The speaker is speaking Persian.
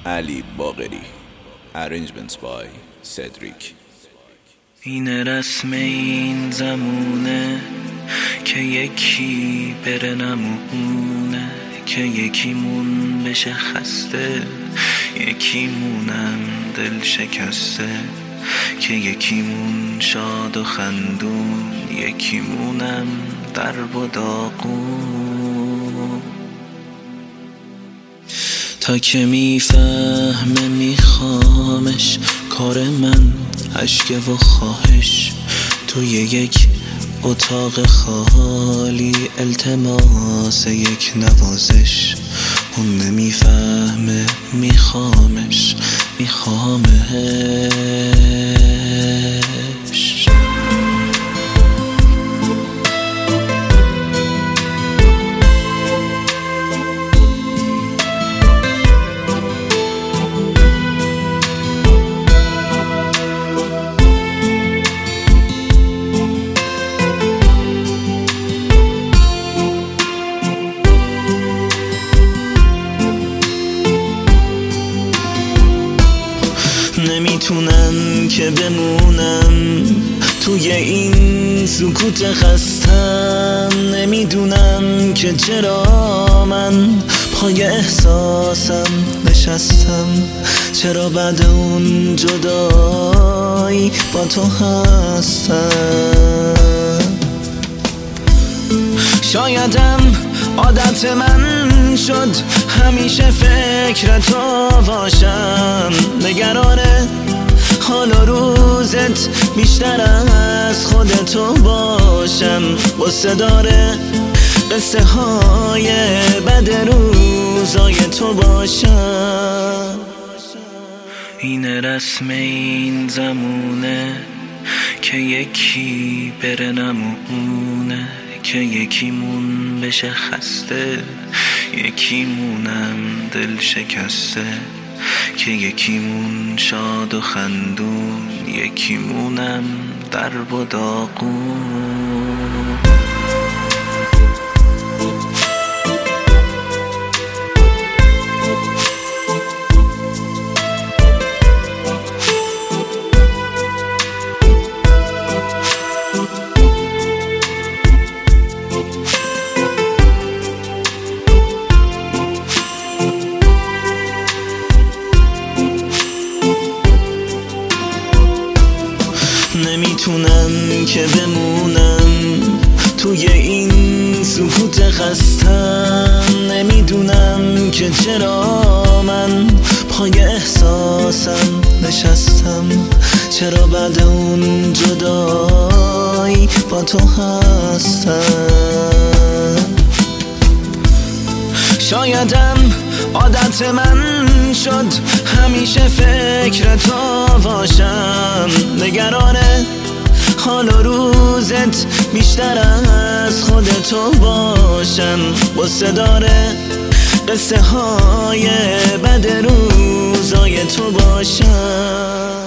علی باقری. Arrangements by Cedric. این رسم این زمونه که یکی بره نمونه، که یکیمون بشه خسته، یکیمونم دل شکسته، که یکیمون شاد و خندون، یکیمونم درب و داغون. تا که میفهمه میخوامش، کار من عشقه و خواهش، توی یک اتاق خالی التماس یک نوازش. اون نمیفهمه میخوامش، میخوامش. نمیتونم که بمونم توی این سکوت خستم، نمیدونم که چرا من پای احساسم نشستم، چرا بعد اون جدایی با تو هستم. شایدم عادت من شد همیشه فکر تو باشم، نگران حال و روزت بیشتر از خودتو باشم، قصه داره قصه های بد روزای تو باشم. این رسم این زمونه که یکی بره نمونه، که یکیمون بشه خسته، یکیمونم دل شکسته، که یکیمون شاد و خندون، یکیمونم درب و داغون. نمیتونم که بمونم توی این سکوت خستم، نمیدونم که چرا من پای احساسم نشستم، چرا بعد اون جدایی با تو هستم. شایدم عادت من شد همیشه فکر تو باشم، نگران حال و روزت بیشتر از خودتو باشم، قصه داره قصه های بد روزای تو باشم.